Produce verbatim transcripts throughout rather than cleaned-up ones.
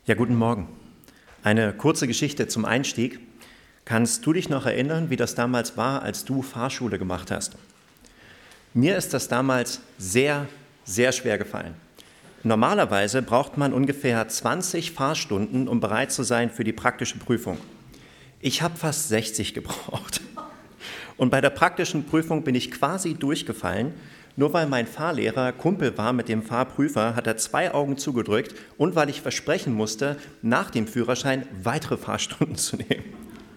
Ja, guten Morgen. Eine kurze Geschichte zum Einstieg. Kannst du dich noch erinnern, wie das damals war, als du Fahrschule gemacht hast? Mir ist das damals sehr, sehr schwer gefallen. Normalerweise braucht man ungefähr zwanzig Fahrstunden, um bereit zu sein für die praktische Prüfung. Ich habe fast sechzig gebraucht. Und bei der praktischen Prüfung bin ich quasi durchgefallen. Nur weil mein Fahrlehrer Kumpel war mit dem Fahrprüfer, hat er zwei Augen zugedrückt und weil ich versprechen musste, nach dem Führerschein weitere Fahrstunden zu nehmen.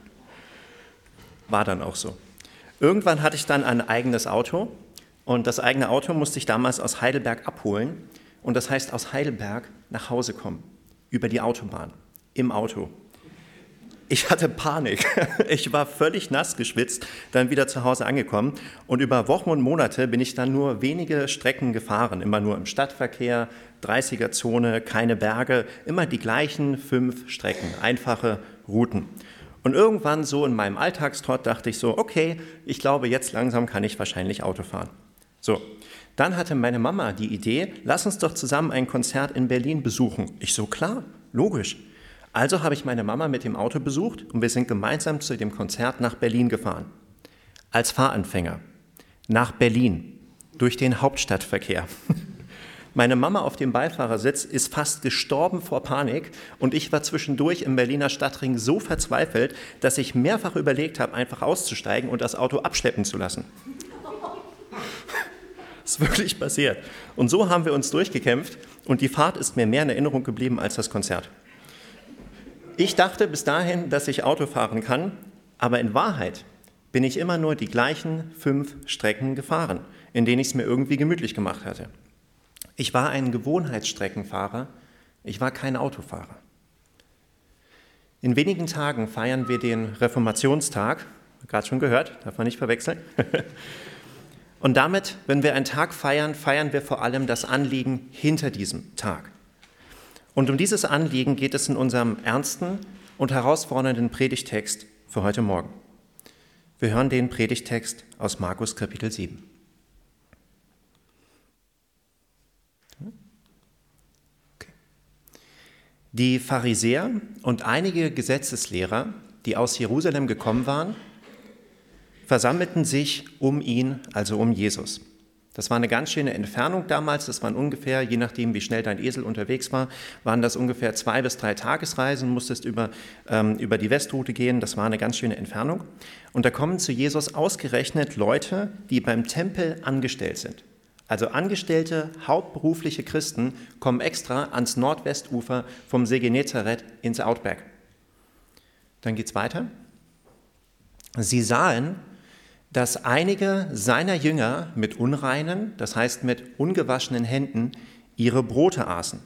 War dann auch so. Irgendwann hatte ich dann ein eigenes Auto und das eigene Auto musste ich damals aus Heidelberg abholen. Und das heißt, aus Heidelberg nach Hause kommen, über die Autobahn, im Auto. Ich hatte Panik. Ich war völlig nass geschwitzt, dann wieder zu Hause angekommen. Und über Wochen und Monate bin ich dann nur wenige Strecken gefahren. Immer nur im Stadtverkehr, dreißiger-Zone, keine Berge. Immer die gleichen fünf Strecken, einfache Routen. Und irgendwann so in meinem Alltagstrott dachte ich so, okay, ich glaube, jetzt langsam kann ich wahrscheinlich Auto fahren. So, dann hatte meine Mama die Idee, lass uns doch zusammen ein Konzert in Berlin besuchen. Ich so, klar, logisch. Also habe ich meine Mama mit dem Auto besucht und wir sind gemeinsam zu dem Konzert nach Berlin gefahren. Als Fahranfänger. Nach Berlin. Durch den Hauptstadtverkehr. Meine Mama auf dem Beifahrersitz ist fast gestorben vor Panik und ich war zwischendurch im Berliner Stadtring so verzweifelt, dass ich mehrfach überlegt habe, einfach auszusteigen und das Auto abschleppen zu lassen. Das ist wirklich passiert. Und so haben wir uns durchgekämpft und die Fahrt ist mir mehr in Erinnerung geblieben als das Konzert. Ich dachte bis dahin, dass ich Auto fahren kann, aber in Wahrheit bin ich immer nur die gleichen fünf Strecken gefahren, in denen ich es mir irgendwie gemütlich gemacht hatte. Ich war ein Gewohnheitsstreckenfahrer, ich war kein Autofahrer. In wenigen Tagen feiern wir den Reformationstag, gerade schon gehört, darf man nicht verwechseln. Und damit, wenn wir einen Tag feiern, feiern wir vor allem das Anliegen hinter diesem Tag. Und um dieses Anliegen geht es in unserem ernsten und herausfordernden Predigtext für heute Morgen. Wir hören den Predigtext aus Markus Kapitel sieben. Okay. Die Pharisäer und einige Gesetzeslehrer, die aus Jerusalem gekommen waren, versammelten sich um ihn, also um Jesus. Das war eine ganz schöne Entfernung damals, das waren ungefähr, je nachdem wie schnell dein Esel unterwegs war, waren das ungefähr zwei bis drei Tagesreisen, musstest über, ähm, über die Westroute gehen, das war eine ganz schöne Entfernung. Und da kommen zu Jesus ausgerechnet Leute, die beim Tempel angestellt sind. Also angestellte, hauptberufliche Christen kommen extra ans Nordwestufer vom See Genezareth ins Outback. Dann geht's weiter. Sie sahen, dass einige seiner Jünger mit unreinen, das heißt mit ungewaschenen Händen, ihre Brote aßen.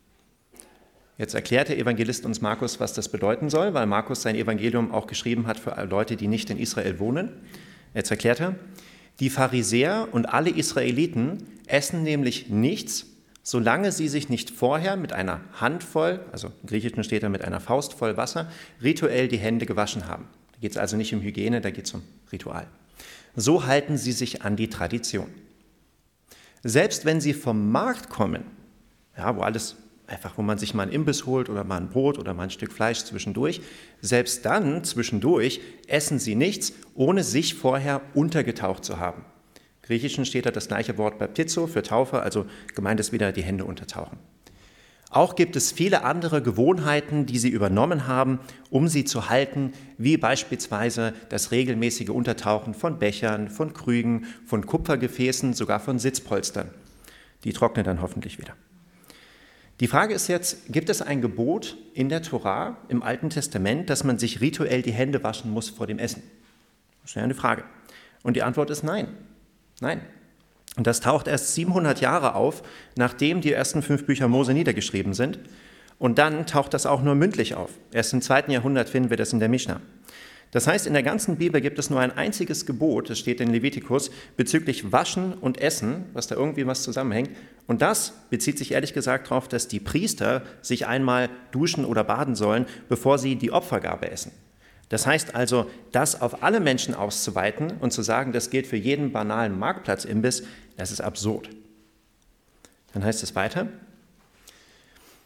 Jetzt erklärt der Evangelist uns Markus, was das bedeuten soll, weil Markus sein Evangelium auch geschrieben hat für Leute, die nicht in Israel wohnen. Jetzt erklärt er, die Pharisäer und alle Israeliten essen nämlich nichts, solange sie sich nicht vorher mit einer Handvoll, also im Griechischen steht da mit einer Faust voll Wasser, rituell die Hände gewaschen haben. Da geht es also nicht um Hygiene, da geht es um Ritual. So halten sie sich an die Tradition. Selbst wenn sie vom Markt kommen, ja, wo alles einfach, wo man sich mal einen Imbiss holt oder mal ein Brot oder mal ein Stück Fleisch zwischendurch, selbst dann zwischendurch essen sie nichts, ohne sich vorher untergetaucht zu haben. Im Griechischen steht da das gleiche Wort baptizo für Taufe, also gemeint ist wieder die Hände untertauchen. Auch gibt es viele andere Gewohnheiten, die sie übernommen haben, um sie zu halten, wie beispielsweise das regelmäßige Untertauchen von Bechern, von Krügen, von Kupfergefäßen, sogar von Sitzpolstern. Die trocknen dann hoffentlich wieder. Die Frage ist jetzt, gibt es ein Gebot in der Tora, im Alten Testament, dass man sich rituell die Hände waschen muss vor dem Essen? Das ist ja eine Frage. Und die Antwort ist nein. Nein. Und das taucht erst siebenhundert Jahre auf, nachdem die ersten fünf Bücher Mose niedergeschrieben sind. Und dann taucht das auch nur mündlich auf. Erst im zweiten Jahrhundert finden wir das in der Mischna. Das heißt, in der ganzen Bibel gibt es nur ein einziges Gebot, das steht in Levitikus, bezüglich Waschen und Essen, was da irgendwie was zusammenhängt. Und das bezieht sich ehrlich gesagt darauf, dass die Priester sich einmal duschen oder baden sollen, bevor sie die Opfergabe essen. Das heißt also, das auf alle Menschen auszuweiten und zu sagen, das gilt für jeden banalen Marktplatzimbiss, das ist absurd. Dann heißt es weiter,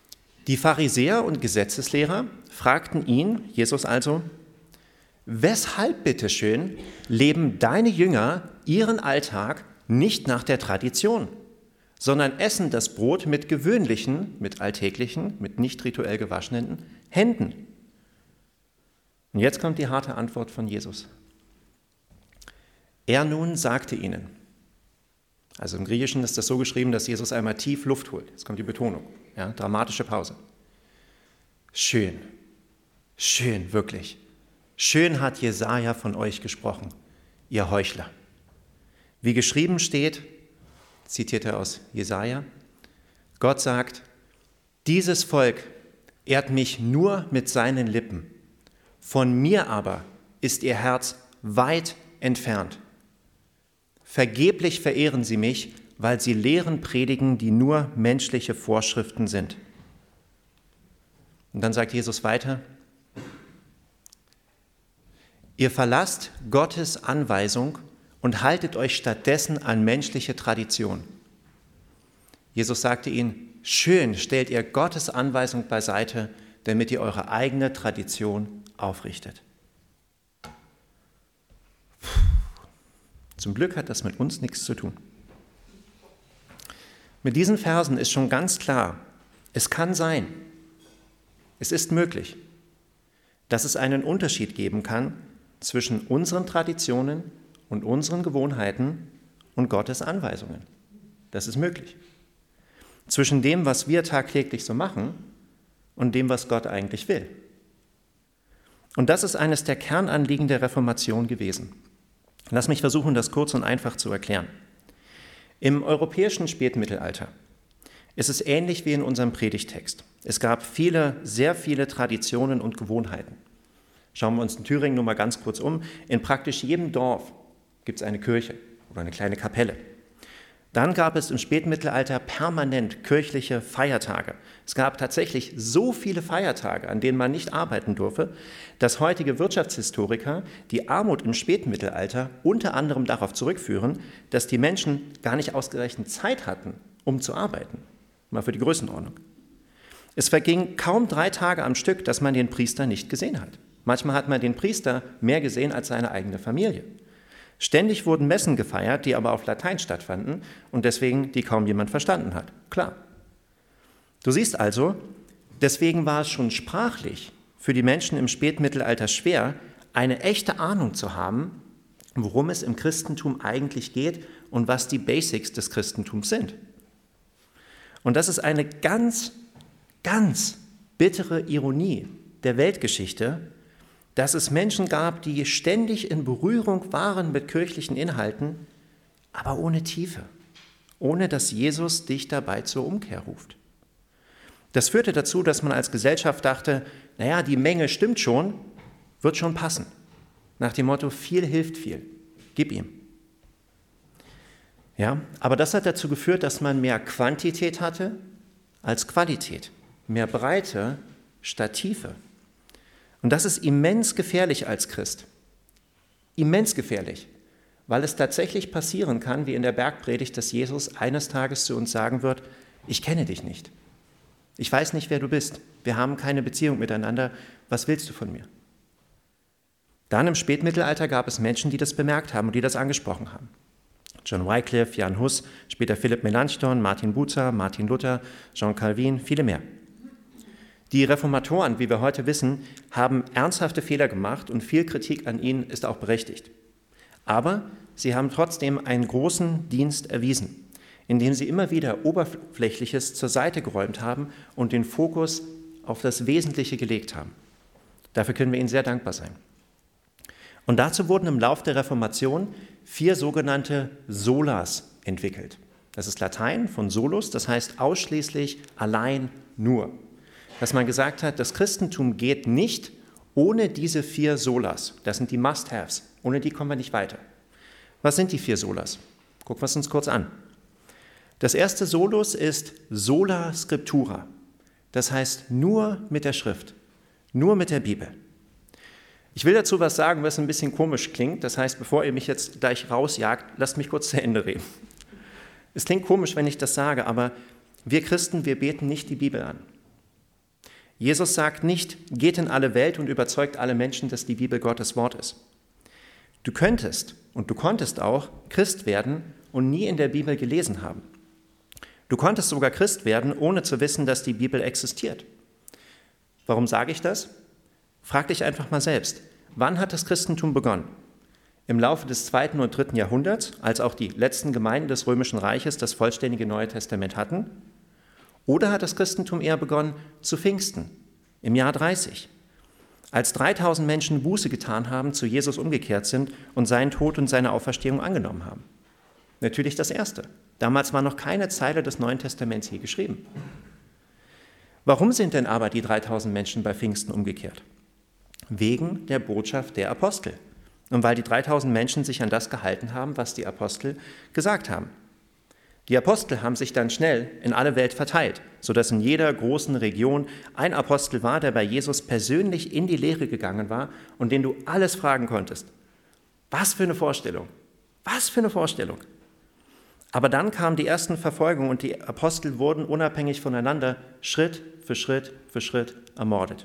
Die Pharisäer und Gesetzeslehrer fragten ihn, Jesus also, weshalb bitteschön leben deine Jünger ihren Alltag nicht nach der Tradition, sondern essen das Brot mit gewöhnlichen, mit alltäglichen, mit nicht rituell gewaschenen Händen? Und jetzt kommt die harte Antwort von Jesus. Er nun sagte ihnen, also im Griechischen ist das so geschrieben, dass Jesus einmal tief Luft holt. Jetzt kommt die Betonung, ja, dramatische Pause. Schön, schön, wirklich. Schön hat Jesaja von euch gesprochen, ihr Heuchler. Wie geschrieben steht, zitiert er aus Jesaja, Gott sagt, dieses Volk ehrt mich nur mit seinen Lippen. Von mir aber ist ihr Herz weit entfernt. Vergeblich verehren sie mich, weil sie Lehren predigen, die nur menschliche Vorschriften sind. Und dann sagt Jesus weiter, ihr verlasst Gottes Anweisung und haltet euch stattdessen an menschliche Tradition. Jesus sagte ihnen, schön stellt ihr Gottes Anweisung beiseite, damit ihr eure eigene Tradition aufrichtet. Zum Glück hat das mit uns nichts zu tun. Mit diesen Versen ist schon ganz klar, es kann sein, es ist möglich, dass es einen Unterschied geben kann zwischen unseren Traditionen und unseren Gewohnheiten und Gottes Anweisungen. Das ist möglich. Zwischen dem, was wir tagtäglich so machen und dem, was Gott eigentlich will. Und das ist eines der Kernanliegen der Reformation gewesen. Lass mich versuchen, das kurz und einfach zu erklären. Im europäischen Spätmittelalter ist es ähnlich wie in unserem Predigtext. Es gab viele, sehr viele Traditionen und Gewohnheiten. Schauen wir uns in Thüringen nur mal ganz kurz um. In praktisch jedem Dorf gibt es eine Kirche oder eine kleine Kapelle. Dann gab es im Spätmittelalter permanent kirchliche Feiertage. Es gab tatsächlich so viele Feiertage, an denen man nicht arbeiten durfte, dass heutige Wirtschaftshistoriker die Armut im Spätmittelalter unter anderem darauf zurückführen, dass die Menschen gar nicht ausreichend Zeit hatten, um zu arbeiten. Mal für die Größenordnung. Es verging kaum drei Tage am Stück, dass man den Priester nicht gesehen hat. Manchmal hat man den Priester mehr gesehen als seine eigene Familie. Ständig wurden Messen gefeiert, die aber auf Latein stattfanden und deswegen die kaum jemand verstanden hat. Klar. Du siehst also, deswegen war es schon sprachlich für die Menschen im Spätmittelalter schwer, eine echte Ahnung zu haben, worum es im Christentum eigentlich geht und was die Basics des Christentums sind. Und das ist eine ganz, ganz bittere Ironie der Weltgeschichte, dass es Menschen gab, die ständig in Berührung waren mit kirchlichen Inhalten, aber ohne Tiefe, ohne dass Jesus dich dabei zur Umkehr ruft. Das führte dazu, dass man als Gesellschaft dachte, naja, die Menge stimmt schon, wird schon passen. Nach dem Motto, viel hilft viel, gib ihm. Ja, aber das hat dazu geführt, dass man mehr Quantität hatte als Qualität, mehr Breite statt Tiefe. Und das ist immens gefährlich als Christ. Immens gefährlich, weil es tatsächlich passieren kann, wie in der Bergpredigt, dass Jesus eines Tages zu uns sagen wird, ich kenne dich nicht. Ich weiß nicht, wer du bist. Wir haben keine Beziehung miteinander. Was willst du von mir? Dann im Spätmittelalter gab es Menschen, die das bemerkt haben und die das angesprochen haben. John Wycliffe, Jan Hus, später Philipp Melanchthon, Martin Bucer, Martin Luther, Jean Calvin, viele mehr. Die Reformatoren, wie wir heute wissen, haben ernsthafte Fehler gemacht und viel Kritik an ihnen ist auch berechtigt. Aber sie haben trotzdem einen großen Dienst erwiesen, indem sie immer wieder Oberflächliches zur Seite geräumt haben und den Fokus auf das Wesentliche gelegt haben. Dafür können wir ihnen sehr dankbar sein. Und dazu wurden im Lauf der Reformation vier sogenannte Solas entwickelt. Das ist Latein von solus, das heißt ausschließlich, allein, nur. Dass man gesagt hat, das Christentum geht nicht ohne diese vier Solas. Das sind die Must-Haves. Ohne die kommen wir nicht weiter. Was sind die vier Solas? Gucken wir es uns kurz an. Das erste Solus ist sola scriptura. Das heißt nur mit der Schrift, nur mit der Bibel. Ich will dazu was sagen, was ein bisschen komisch klingt. Das heißt, bevor ihr mich jetzt gleich rausjagt, lasst mich kurz zu Ende reden. Es klingt komisch, wenn ich das sage, aber wir Christen, wir beten nicht die Bibel an. Jesus sagt nicht, geht in alle Welt und überzeugt alle Menschen, dass die Bibel Gottes Wort ist. Du könntest und du konntest auch Christ werden und nie in der Bibel gelesen haben. Du konntest sogar Christ werden, ohne zu wissen, dass die Bibel existiert. Warum sage ich das? Frag dich einfach mal selbst, wann hat das Christentum begonnen? Im Laufe des zweiten und dritten Jahrhunderts, als auch die letzten Gemeinden des Römischen Reiches das vollständige Neue Testament hatten? Oder hat das Christentum eher begonnen zu Pfingsten, im Jahr dreißig, als dreitausend Menschen Buße getan haben, zu Jesus umgekehrt sind und seinen Tod und seine Auferstehung angenommen haben? Natürlich das Erste. Damals war noch keine Zeile des Neuen Testaments hier geschrieben. Warum sind denn aber die dreitausend Menschen bei Pfingsten umgekehrt? Wegen der Botschaft der Apostel. Und weil die dreitausend Menschen sich an das gehalten haben, was die Apostel gesagt haben. Die Apostel haben sich dann schnell in alle Welt verteilt, sodass in jeder großen Region ein Apostel war, der bei Jesus persönlich in die Lehre gegangen war und den du alles fragen konntest. Was für eine Vorstellung! Was für eine Vorstellung! Aber dann kamen die ersten Verfolgungen und die Apostel wurden unabhängig voneinander Schritt für Schritt für Schritt ermordet.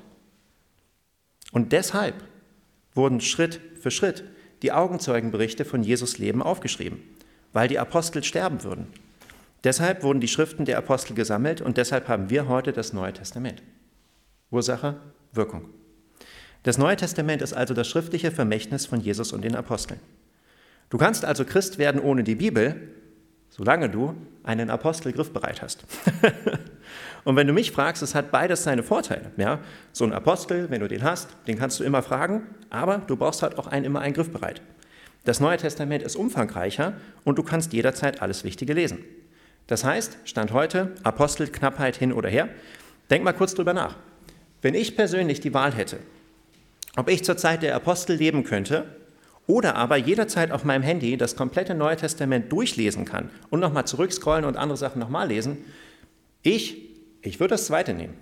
Und deshalb wurden Schritt für Schritt die Augenzeugenberichte von Jesus Leben aufgeschrieben, weil die Apostel sterben würden. Deshalb wurden die Schriften der Apostel gesammelt und deshalb haben wir heute das Neue Testament. Ursache, Wirkung. Das Neue Testament ist also das schriftliche Vermächtnis von Jesus und den Aposteln. Du kannst also Christ werden ohne die Bibel, solange du einen Apostel griffbereit hast. Und wenn du mich fragst, es hat beides seine Vorteile. Ja? So ein Apostel, wenn du den hast, den kannst du immer fragen, aber du brauchst halt auch einen immer einen griffbereit. Das Neue Testament ist umfangreicher und du kannst jederzeit alles Wichtige lesen. Das heißt, Stand heute, Apostelknappheit hin oder her, denk mal kurz drüber nach. Wenn ich persönlich die Wahl hätte, ob ich zur Zeit der Apostel leben könnte oder aber jederzeit auf meinem Handy das komplette Neue Testament durchlesen kann und nochmal zurückscrollen und andere Sachen nochmal lesen, ich, ich würde das zweite nehmen.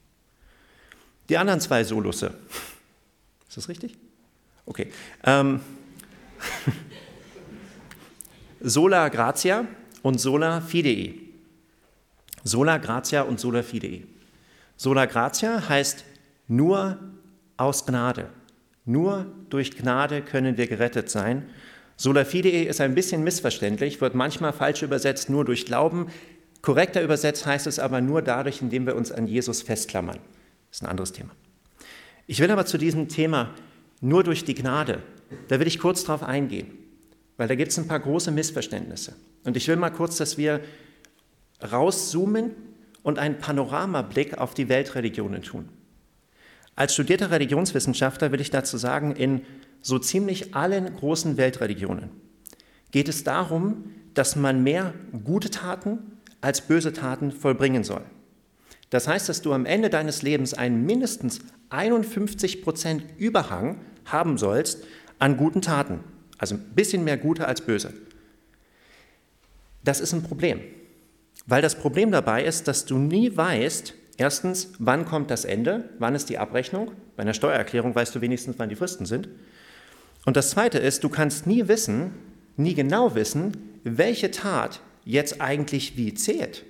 Die anderen zwei Solusse. Ist das richtig? Okay. Ähm, Sola Gratia und Sola Fidei. Sola Gratia und Sola Fidei. Sola Gratia heißt nur aus Gnade. Nur durch Gnade können wir gerettet sein. Sola Fidei ist ein bisschen missverständlich, wird manchmal falsch übersetzt, nur durch Glauben. Korrekter übersetzt heißt es aber nur dadurch, indem wir uns an Jesus festklammern. Das ist ein anderes Thema. Ich will aber zu diesem Thema nur durch die Gnade, da will ich kurz drauf eingehen, weil da gibt es ein paar große Missverständnisse. Und ich will mal kurz, dass wir rauszoomen und einen Panoramablick auf die Weltreligionen tun. Als studierter Religionswissenschaftler will ich dazu sagen, in so ziemlich allen großen Weltreligionen geht es darum, dass man mehr gute Taten als böse Taten vollbringen soll. Das heißt, dass du am Ende deines Lebens einen mindestens einundfünfzig Prozent Überhang haben sollst an guten Taten. Also ein bisschen mehr gute als böse. Das ist ein Problem, weil das Problem dabei ist, dass du nie weißt, erstens, wann kommt das Ende, wann ist die Abrechnung. Bei einer Steuererklärung weißt du wenigstens, wann die Fristen sind. Und das Zweite ist, du kannst nie wissen, nie genau wissen, welche Tat jetzt eigentlich wie zählt.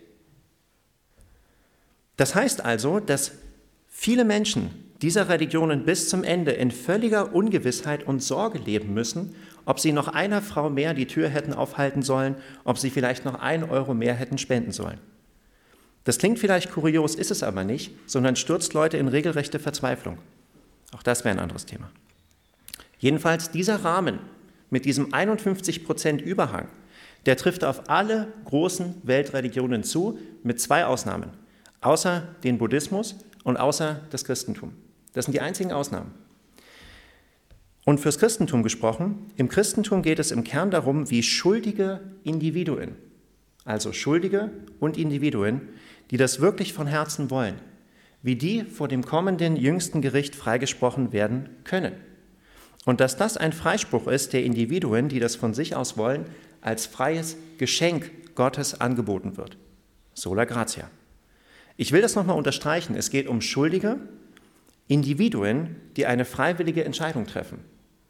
Das heißt also, dass viele Menschen dieser Religionen bis zum Ende in völliger Ungewissheit und Sorge leben müssen, ob sie noch einer Frau mehr die Tür hätten aufhalten sollen, ob sie vielleicht noch einen Euro mehr hätten spenden sollen. Das klingt vielleicht kurios, ist es aber nicht, sondern stürzt Leute in regelrechte Verzweiflung. Auch das wäre ein anderes Thema. Jedenfalls dieser Rahmen mit diesem einundfünfzig Prozent Überhang, der trifft auf alle großen Weltreligionen zu, mit zwei Ausnahmen, außer den Buddhismus und außer das Christentum. Das sind die einzigen Ausnahmen. Und fürs Christentum gesprochen, im Christentum geht es im Kern darum, wie schuldige Individuen, also Schuldige und Individuen, die das wirklich von Herzen wollen, wie die vor dem kommenden jüngsten Gericht freigesprochen werden können. Und dass das ein Freispruch ist der Individuen, die das von sich aus wollen, als freies Geschenk Gottes angeboten wird. Sola Gratia. Ich will das nochmal unterstreichen. Es geht um schuldige Individuen, die eine freiwillige Entscheidung treffen.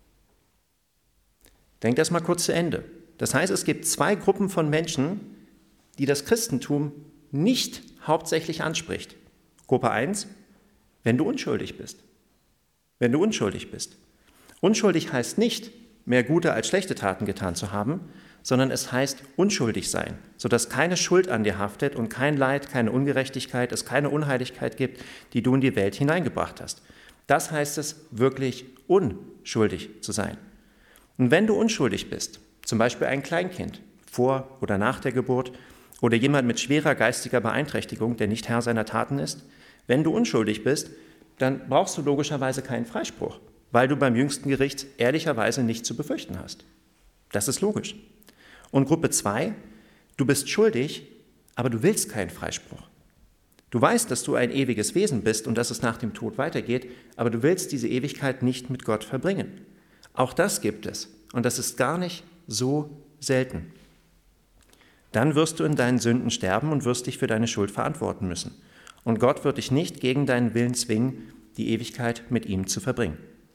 Denkt das mal kurz zu Ende. Das heißt, es gibt zwei Gruppen von Menschen, die das Christentum nicht hauptsächlich anspricht. Gruppe eins, Wenn du unschuldig bist. Wenn du unschuldig bist. Unschuldig heißt nicht, mehr gute als schlechte Taten getan zu haben, sondern es heißt unschuldig sein, sodass keine Schuld an dir haftet und kein Leid, keine Ungerechtigkeit, es keine Unheiligkeit gibt, die du in die Welt hineingebracht hast. Das heißt es, wirklich unschuldig zu sein. Und wenn du unschuldig bist, zum Beispiel ein Kleinkind, vor oder nach der Geburt, oder jemand mit schwerer geistiger Beeinträchtigung, der nicht Herr seiner Taten ist, wenn du unschuldig bist, dann brauchst du logischerweise keinen Freispruch, weil du beim jüngsten Gericht ehrlicherweise nichts zu befürchten hast. Das ist logisch. Und Gruppe zwei, du bist schuldig, aber du willst keinen Freispruch. Du weißt, dass du ein ewiges Wesen bist und dass es nach dem Tod weitergeht, aber du willst diese Ewigkeit nicht mit Gott verbringen. Auch das gibt es und das ist gar nicht so selten. Dann wirst du in deinen Sünden sterben und wirst dich für deine Schuld verantworten müssen. Und Gott wird dich nicht gegen deinen Willen zwingen, die Ewigkeit mit ihm zu verbringen.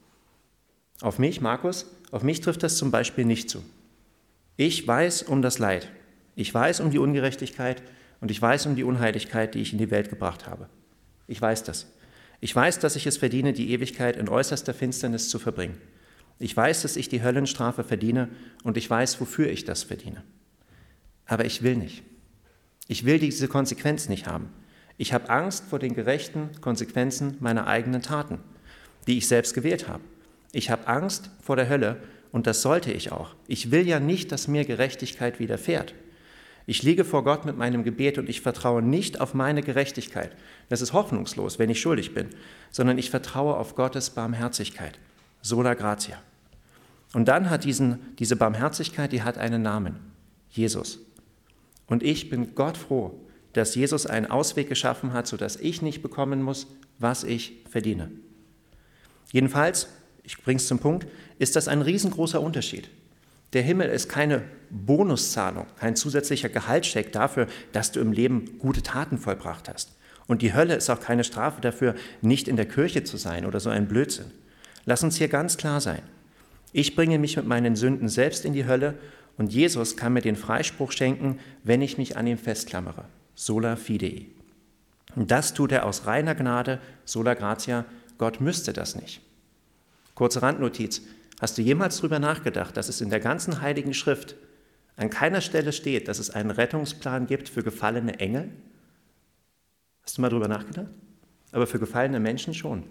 Auf mich, Markus, auf mich trifft das zum Beispiel nicht zu. Ich weiß um das Leid, ich weiß um die Ungerechtigkeit und ich weiß um die Unheiligkeit, die ich in die Welt gebracht habe. Ich weiß das. Ich weiß, dass ich es verdiene, die Ewigkeit in äußerster Finsternis zu verbringen. Ich weiß, dass ich die Höllenstrafe verdiene und ich weiß, wofür ich das verdiene. Aber ich will nicht. Ich will diese Konsequenz nicht haben. Ich habe Angst vor den gerechten Konsequenzen meiner eigenen Taten, die ich selbst gewählt habe. Ich habe Angst vor der Hölle und das sollte ich auch. Ich will ja nicht, dass mir Gerechtigkeit widerfährt. Ich liege vor Gott mit meinem Gebet und ich vertraue nicht auf meine Gerechtigkeit. Das ist hoffnungslos, wenn ich schuldig bin, sondern ich vertraue auf Gottes Barmherzigkeit. Sola gratia. Und dann hat diesen, diese Barmherzigkeit, die hat einen Namen. Jesus. Und ich bin Gott froh, dass Jesus einen Ausweg geschaffen hat, sodass ich nicht bekommen muss, was ich verdiene. Jedenfalls, ich bringe es zum Punkt, ist das ein riesengroßer Unterschied. Der Himmel ist keine Bonuszahlung, kein zusätzlicher Gehaltscheck dafür, dass du im Leben gute Taten vollbracht hast. Und die Hölle ist auch keine Strafe dafür, nicht in der Kirche zu sein oder so ein Blödsinn. Lass uns hier ganz klar sein. Ich bringe mich mit meinen Sünden selbst in die Hölle und Jesus kann mir den Freispruch schenken, wenn ich mich an ihm festklammere. Sola fidei. Und das tut er aus reiner Gnade, sola gratia. Gott müsste das nicht. Kurze Randnotiz. Hast du jemals darüber nachgedacht, dass es in der ganzen Heiligen Schrift an keiner Stelle steht, dass es einen Rettungsplan gibt für gefallene Engel? Hast du mal darüber nachgedacht? Aber für gefallene Menschen schon.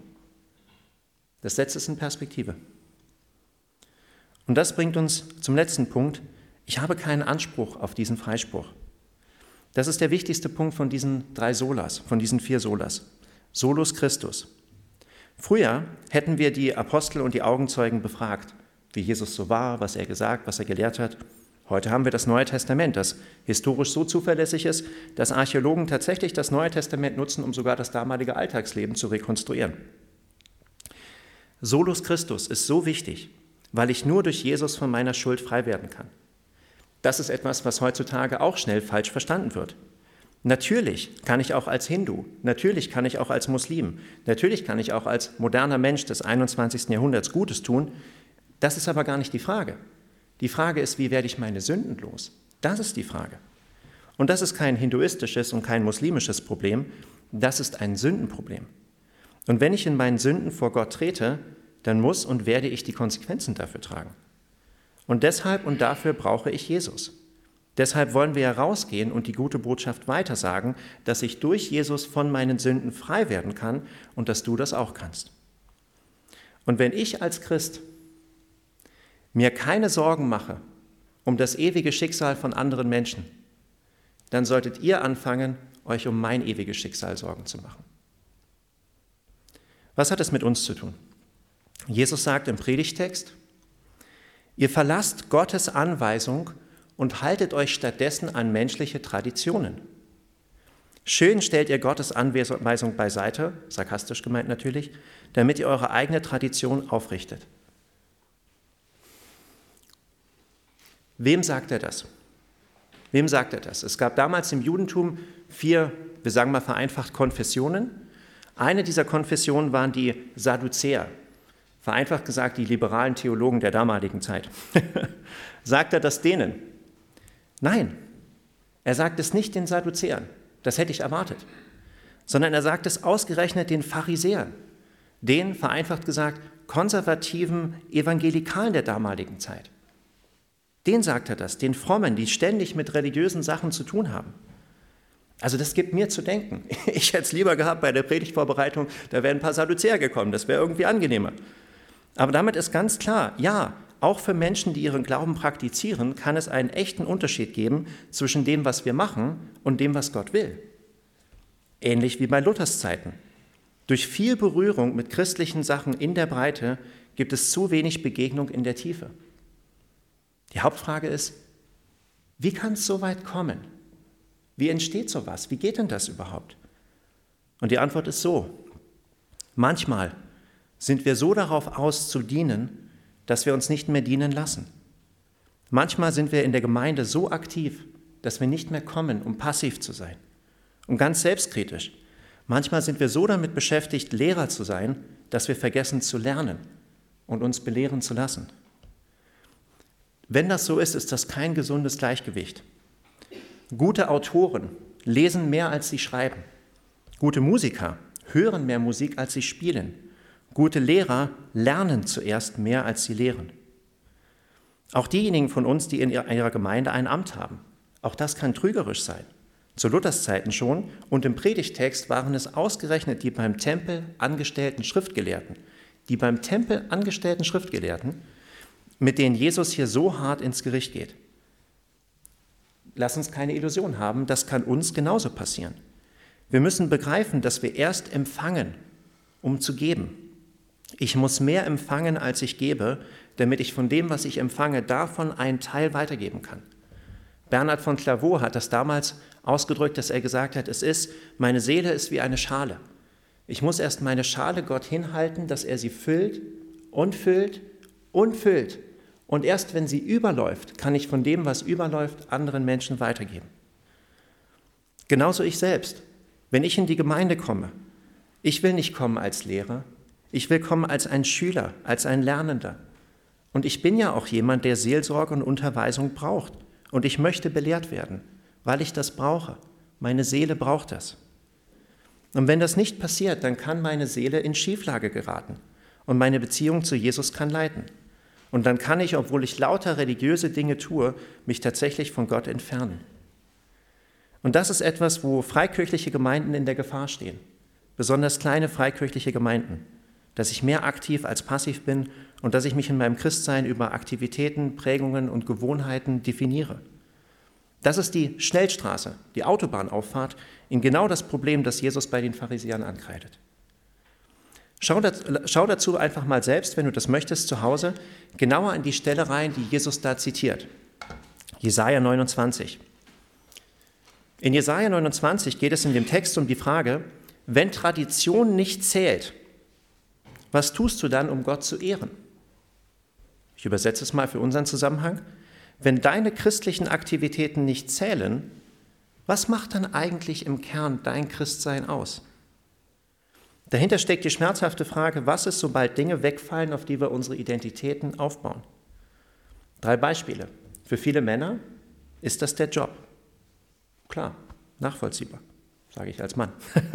Das setzt es in Perspektive. Und das bringt uns zum letzten Punkt. Ich habe keinen Anspruch auf diesen Freispruch. Das ist der wichtigste Punkt von diesen drei Solas, von diesen vier Solas. Solus Christus. Früher hätten wir die Apostel und die Augenzeugen befragt, wie Jesus so war, was er gesagt, was er gelehrt hat. Heute haben wir das Neue Testament, das historisch so zuverlässig ist, dass Archäologen tatsächlich das Neue Testament nutzen, um sogar das damalige Alltagsleben zu rekonstruieren. Solus Christus ist so wichtig, weil ich nur durch Jesus von meiner Schuld frei werden kann. Das ist etwas, was heutzutage auch schnell falsch verstanden wird. Natürlich kann ich auch als Hindu, natürlich kann ich auch als Muslim, natürlich kann ich auch als moderner Mensch des einundzwanzigsten Jahrhunderts Gutes tun. Das ist aber gar nicht die Frage. Die Frage ist, wie werde ich meine Sünden los? Das ist die Frage. Und das ist kein hinduistisches und kein muslimisches Problem, das ist ein Sündenproblem. Und wenn ich in meinen Sünden vor Gott trete, dann muss und werde ich die Konsequenzen dafür tragen. Und deshalb und dafür brauche ich Jesus. Deshalb wollen wir ja rausgehen und die gute Botschaft weitersagen, dass ich durch Jesus von meinen Sünden frei werden kann und dass du das auch kannst. Und wenn ich als Christ mir keine Sorgen mache um das ewige Schicksal von anderen Menschen, dann solltet ihr anfangen, euch um mein ewiges Schicksal Sorgen zu machen. Was hat es mit uns zu tun? Jesus sagt im Predigtext, ihr verlasst Gottes Anweisung und haltet euch stattdessen an menschliche Traditionen. Schön stellt ihr Gottes Anweisung beiseite, sarkastisch gemeint natürlich, damit ihr eure eigene Tradition aufrichtet. Wem sagt er das? Wem sagt er das? Es gab damals im Judentum vier, wir sagen mal vereinfacht, Konfessionen. Eine dieser Konfessionen waren die Sadduzäer. Vereinfacht gesagt, die liberalen Theologen der damaligen Zeit. Sagt er das denen? Nein, er sagt es nicht den Sadduzäern. Das hätte ich erwartet. sondern er sagt es ausgerechnet den Pharisäern, den, vereinfacht gesagt, konservativen Evangelikalen der damaligen Zeit. Den sagt er das, den Frommen, die ständig mit religiösen Sachen zu tun haben. Also das gibt mir zu denken. Ich hätte es lieber gehabt bei der Predigtvorbereitung, da wären ein paar Sadduzäer gekommen, das wäre irgendwie angenehmer. Aber damit ist ganz klar, ja, auch für Menschen, die ihren Glauben praktizieren, kann es einen echten Unterschied geben zwischen dem, was wir machen und dem, was Gott will. Ähnlich wie bei Luthers Zeiten. Durch viel Berührung mit christlichen Sachen in der Breite gibt es zu wenig Begegnung in der Tiefe. Die Hauptfrage ist, wie kann es so weit kommen? Wie entsteht sowas? Wie geht denn das überhaupt? Und die Antwort ist so: Manchmal sind wir so darauf aus zu dienen, dass wir uns nicht mehr dienen lassen. Manchmal sind wir in der Gemeinde so aktiv, dass wir nicht mehr kommen, um passiv zu sein. Und ganz selbstkritisch, manchmal sind wir so damit beschäftigt, Lehrer zu sein, dass wir vergessen zu lernen und uns belehren zu lassen. Wenn das so ist, ist das kein gesundes Gleichgewicht. Gute Autoren lesen mehr, als sie schreiben. Gute Musiker hören mehr Musik, als sie spielen. Gute Lehrer lernen zuerst mehr, als sie lehren. Auch diejenigen von uns, die in ihrer Gemeinde ein Amt haben, auch das kann trügerisch sein. Zu Luthers Zeiten schon, und im Predigtext waren es ausgerechnet die beim Tempel angestellten Schriftgelehrten, die beim Tempel angestellten Schriftgelehrten, mit denen Jesus hier so hart ins Gericht geht. Lass uns keine Illusion haben, das kann uns genauso passieren. Wir müssen begreifen, dass wir erst empfangen, um zu geben. Ich muss mehr empfangen, als ich gebe, damit ich von dem, was ich empfange, davon einen Teil weitergeben kann. Bernhard von Clairvaux hat das damals ausgedrückt, dass er gesagt hat, es ist, meine Seele ist wie eine Schale. Ich muss erst meine Schale Gott hinhalten, dass er sie füllt und füllt und füllt. Und erst wenn sie überläuft, kann ich von dem, was überläuft, anderen Menschen weitergeben. Genauso ich selbst. Wenn ich in die Gemeinde komme, ich will nicht kommen als Lehrer, ich will kommen als ein Schüler, als ein Lernender. Und ich bin ja auch jemand, der Seelsorge und Unterweisung braucht. Und ich möchte belehrt werden, weil ich das brauche. Meine Seele braucht das. Und wenn das nicht passiert, dann kann meine Seele in Schieflage geraten. Und meine Beziehung zu Jesus kann leiden. Und dann kann ich, obwohl ich lauter religiöse Dinge tue, mich tatsächlich von Gott entfernen. Und das ist etwas, wo freikirchliche Gemeinden in der Gefahr stehen. Besonders kleine freikirchliche Gemeinden. Dass ich mehr aktiv als passiv bin und dass ich mich in meinem Christsein über Aktivitäten, Prägungen und Gewohnheiten definiere. Das ist die Schnellstraße, die Autobahnauffahrt in genau das Problem, das Jesus bei den Pharisäern ankreidet. Schau dazu einfach mal selbst, wenn du das möchtest, zu Hause, genauer an die Stelle rein, die Jesus da zitiert. Jesaja neunundzwanzig. In Jesaja neunundzwanzig geht es in dem Text um die Frage, wenn Tradition nicht zählt, was tust du dann, um Gott zu ehren? Ich übersetze es mal für unseren Zusammenhang. Wenn deine christlichen Aktivitäten nicht zählen, was macht dann eigentlich im Kern dein Christsein aus? Dahinter steckt die schmerzhafte Frage, was ist, sobald Dinge wegfallen, auf die wir unsere Identitäten aufbauen? Drei Beispiele. Für viele Männer ist das der Job. Klar, nachvollziehbar, sage ich als Mann.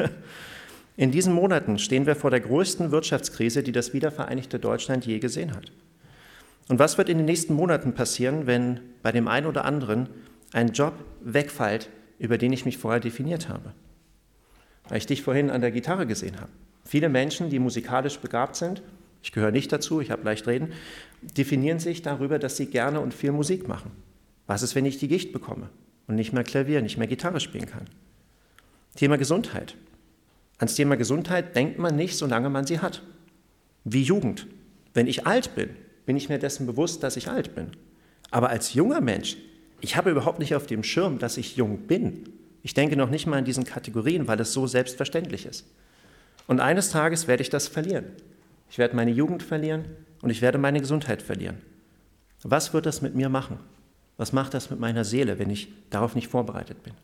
In diesen Monaten stehen wir vor der größten Wirtschaftskrise, die das wiedervereinigte Deutschland je gesehen hat. Und was wird in den nächsten Monaten passieren, wenn bei dem einen oder anderen ein Job wegfällt, über den ich mich vorher definiert habe? Weil ich dich vorhin an der Gitarre gesehen habe. Viele Menschen, die musikalisch begabt sind, ich gehöre nicht dazu, ich habe leicht reden, definieren sich darüber, dass sie gerne und viel Musik machen. Was ist, wenn ich die Gicht bekomme und nicht mehr Klavier, nicht mehr Gitarre spielen kann? Thema Gesundheit. Ans Thema Gesundheit denkt man nicht, solange man sie hat. Wie Jugend. Wenn ich alt bin, bin ich mir dessen bewusst, dass ich alt bin. Aber als junger Mensch, ich habe überhaupt nicht auf dem Schirm, dass ich jung bin. Ich denke noch nicht mal in diesen Kategorien, weil es so selbstverständlich ist. Und eines Tages werde ich das verlieren. Ich werde meine Jugend verlieren und ich werde meine Gesundheit verlieren. Was wird das mit mir machen? Was macht das mit meiner Seele, wenn ich darauf nicht vorbereitet bin?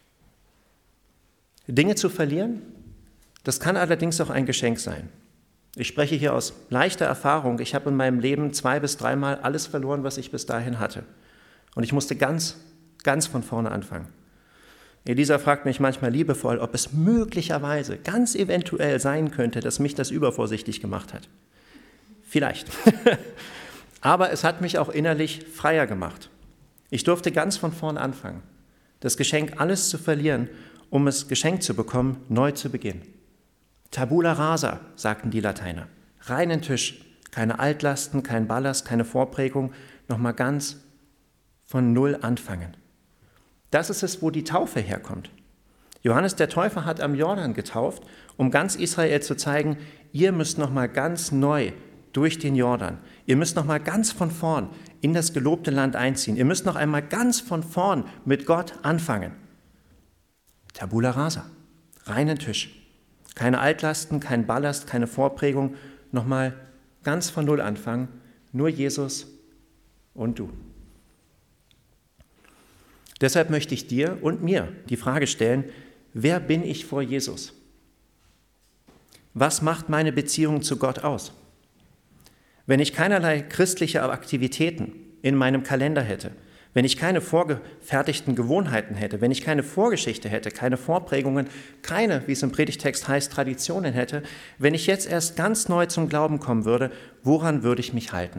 Dinge zu verlieren, das kann allerdings auch ein Geschenk sein. Ich spreche hier aus leichter Erfahrung. Ich habe in meinem Leben zwei bis dreimal alles verloren, was ich bis dahin hatte. Und ich musste ganz, ganz von vorne anfangen. Elisa fragt mich manchmal liebevoll, ob es möglicherweise, ganz eventuell sein könnte, dass mich das übervorsichtig gemacht hat. Vielleicht. Aber es hat mich auch innerlich freier gemacht. Ich durfte ganz von vorn anfangen. Das Geschenk, alles zu verlieren, um es geschenkt zu bekommen, neu zu beginnen. Tabula rasa, sagten die Lateiner. Reinen Tisch, keine Altlasten, kein Ballast, keine Vorprägung, nochmal ganz von Null anfangen. Das ist es, wo die Taufe herkommt. Johannes der Täufer hat am Jordan getauft, um ganz Israel zu zeigen, ihr müsst nochmal ganz neu durch den Jordan. Ihr müsst nochmal ganz von vorn in das gelobte Land einziehen. Ihr müsst noch einmal ganz von vorn mit Gott anfangen. Tabula rasa, reinen Tisch. Keine Altlasten, kein Ballast, keine Vorprägung. Nochmal ganz von Null anfangen. Nur Jesus und du. Deshalb möchte ich dir und mir die Frage stellen, wer bin ich vor Jesus? Was macht meine Beziehung zu Gott aus? Wenn ich keinerlei christliche Aktivitäten in meinem Kalender hätte, wenn ich keine vorgefertigten Gewohnheiten hätte, wenn ich keine Vorgeschichte hätte, keine Vorprägungen, keine, wie es im Predigtext heißt, Traditionen hätte, wenn ich jetzt erst ganz neu zum Glauben kommen würde, woran würde ich mich halten?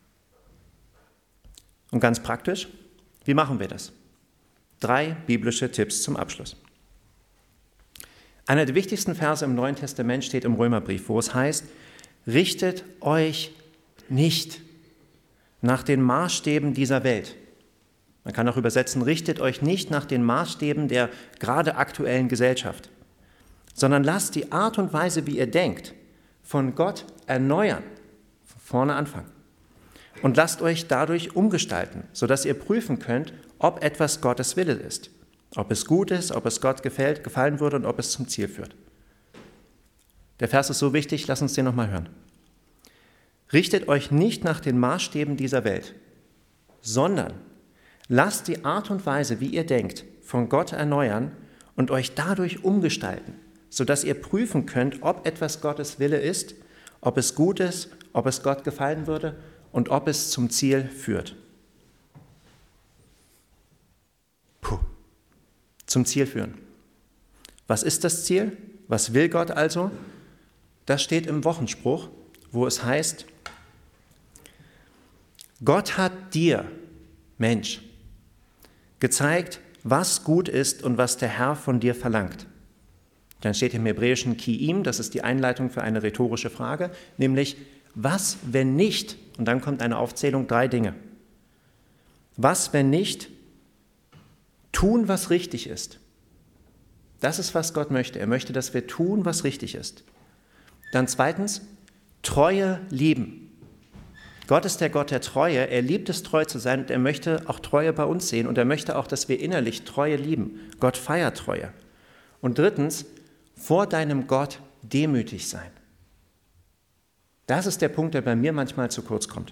Und ganz praktisch, wie machen wir das? Drei biblische Tipps zum Abschluss. Einer der wichtigsten Verse im Neuen Testament steht im Römerbrief, wo es heißt, richtet euch nicht nach den Maßstäben dieser Welt. Man kann auch übersetzen, richtet euch nicht nach den Maßstäben der gerade aktuellen Gesellschaft, sondern lasst die Art und Weise, wie ihr denkt, von Gott erneuern, von vorne anfangen. Und lasst euch dadurch umgestalten, sodass ihr prüfen könnt, ob etwas Gottes Wille ist, ob es gut ist, ob es Gott gefällt, gefallen würde und ob es zum Ziel führt. Der Vers ist so wichtig, lass uns den nochmal hören. Richtet euch nicht nach den Maßstäben dieser Welt, sondern lasst die Art und Weise, wie ihr denkt, von Gott erneuern und euch dadurch umgestalten, sodass ihr prüfen könnt, ob etwas Gottes Wille ist, ob es gut ist, ob es Gott gefallen würde und ob es zum Ziel führt. Puh. Zum Ziel führen. Was ist das Ziel? Was will Gott also? Das steht im Wochenspruch, wo es heißt, Gott hat dir, Mensch, gezeigt, was gut ist und was der Herr von dir verlangt. Dann steht im Hebräischen Ki'im, das ist die Einleitung für eine rhetorische Frage, nämlich, was, wenn nicht? Und dann kommt eine Aufzählung, drei Dinge. Was, wenn nicht? Tun, was richtig ist. Das ist, was Gott möchte. Er möchte, dass wir tun, was richtig ist. Dann zweitens, Treue lieben. Gott ist der Gott der Treue. Er liebt es, treu zu sein und er möchte auch Treue bei uns sehen und er möchte auch, dass wir innerlich Treue lieben. Gott feiert Treue. Und drittens, vor deinem Gott demütig sein. Das ist der Punkt, der bei mir manchmal zu kurz kommt.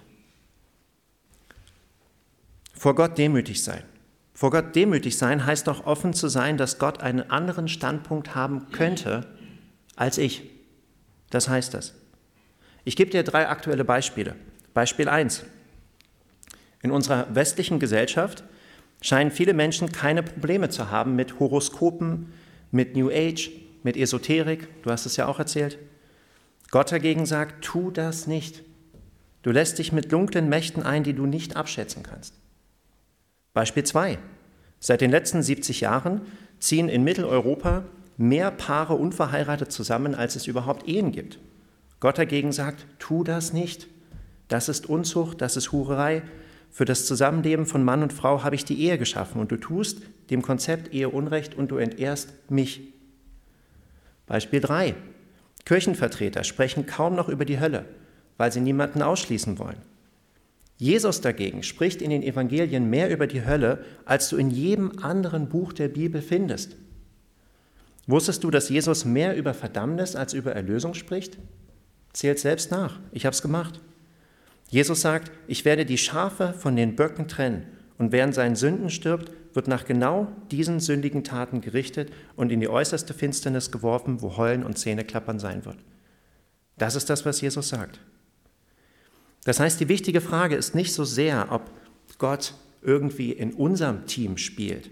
Vor Gott demütig sein. Vor Gott demütig sein heißt auch offen zu sein, dass Gott einen anderen Standpunkt haben könnte als ich. Das heißt das. Ich gebe dir drei aktuelle Beispiele. Beispiel eins. In unserer westlichen Gesellschaft scheinen viele Menschen keine Probleme zu haben mit Horoskopen, mit New Age, mit Esoterik. Du hast es ja auch erzählt. Gott dagegen sagt, tu das nicht. Du lässt dich mit dunklen Mächten ein, die du nicht abschätzen kannst. Beispiel zwei. Seit den letzten siebzig Jahren ziehen in Mitteleuropa mehr Paare unverheiratet zusammen, als es überhaupt Ehen gibt. Gott dagegen sagt, tu das nicht. Das ist Unzucht, das ist Hurerei. Für das Zusammenleben von Mann und Frau habe ich die Ehe geschaffen und du tust dem Konzept Ehe Unrecht und du entehrst mich. Beispiel drei. Kirchenvertreter sprechen kaum noch über die Hölle, weil sie niemanden ausschließen wollen. Jesus dagegen spricht in den Evangelien mehr über die Hölle, als du in jedem anderen Buch der Bibel findest. Wusstest du, dass Jesus mehr über Verdammnis als über Erlösung spricht? Zählt selbst nach, ich habe es gemacht. Jesus sagt, ich werde die Schafe von den Böcken trennen und wer in seinen Sünden stirbt, wird nach genau diesen sündigen Taten gerichtet und in die äußerste Finsternis geworfen, wo Heulen und Zähneklappern sein wird. Das ist das, was Jesus sagt. Das heißt, die wichtige Frage ist nicht so sehr, ob Gott irgendwie in unserem Team spielt,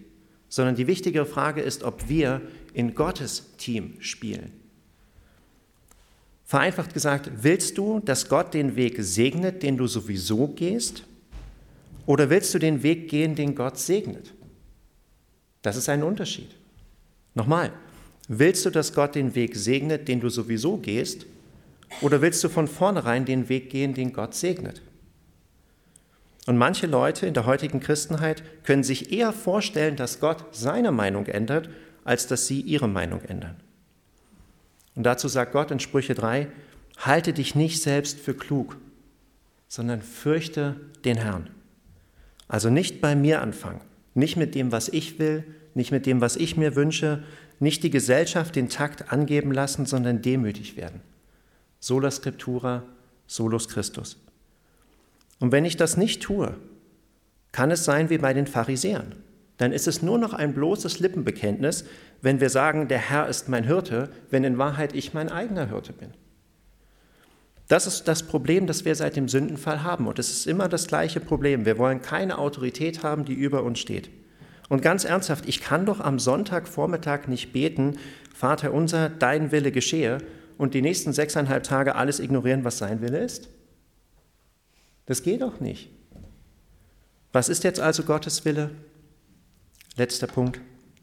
sondern die wichtigere Frage ist, ob wir in Gottes Team spielen. Vereinfacht gesagt, willst du, dass Gott den Weg segnet, den du sowieso gehst, oder willst du den Weg gehen, den Gott segnet? Das ist ein Unterschied. Nochmal, willst du, dass Gott den Weg segnet, den du sowieso gehst, oder willst du von vornherein den Weg gehen, den Gott segnet? Und manche Leute in der heutigen Christenheit können sich eher vorstellen, dass Gott seine Meinung ändert, als dass sie ihre Meinung ändern. Und dazu sagt Gott in Sprüche drei, halte dich nicht selbst für klug, sondern fürchte den Herrn. Also nicht bei mir anfangen, nicht mit dem, was ich will, nicht mit dem, was ich mir wünsche, nicht die Gesellschaft den Takt angeben lassen, sondern demütig werden. Sola Scriptura, solus Christus. Und wenn ich das nicht tue, kann es sein wie bei den Pharisäern. Dann ist es nur noch ein bloßes Lippenbekenntnis, wenn wir sagen, der Herr ist mein Hirte, wenn in Wahrheit ich mein eigener Hirte bin. Das ist das Problem, das wir seit dem Sündenfall haben. Und es ist immer das gleiche Problem. Wir wollen keine Autorität haben, die über uns steht. Und ganz ernsthaft, ich kann doch am Sonntagvormittag nicht beten, Vater unser, dein Wille geschehe, und die nächsten sechseinhalb Tage alles ignorieren, was sein Wille ist. Das geht doch nicht. Was ist jetzt also Gottes Wille? Letzter Punkt.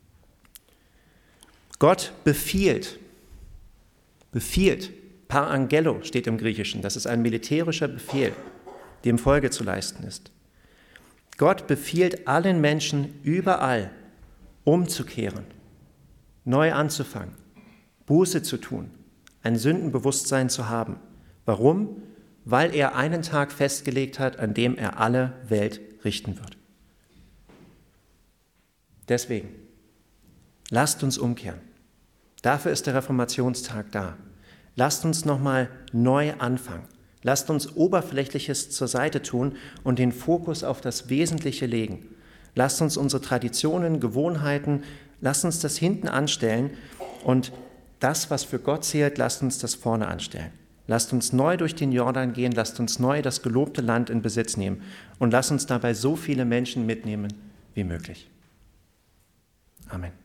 Gott befiehlt, befiehlt, par angelo steht im Griechischen, das ist ein militärischer Befehl, dem Folge zu leisten ist. Gott befiehlt allen Menschen überall, umzukehren, neu anzufangen, Buße zu tun, ein Sündenbewusstsein zu haben. Warum? Weil er einen Tag festgelegt hat, an dem er alle Welt richten wird. Deswegen, lasst uns umkehren. Dafür ist der Reformationstag da. Lasst uns nochmal neu anfangen. Lasst uns Oberflächliches zur Seite tun und den Fokus auf das Wesentliche legen. Lasst uns unsere Traditionen, Gewohnheiten, lasst uns das hinten anstellen und das, was für Gott zählt, lasst uns das vorne anstellen. Lasst uns neu durch den Jordan gehen, lasst uns neu das gelobte Land in Besitz nehmen und lasst uns dabei so viele Menschen mitnehmen wie möglich. Amen.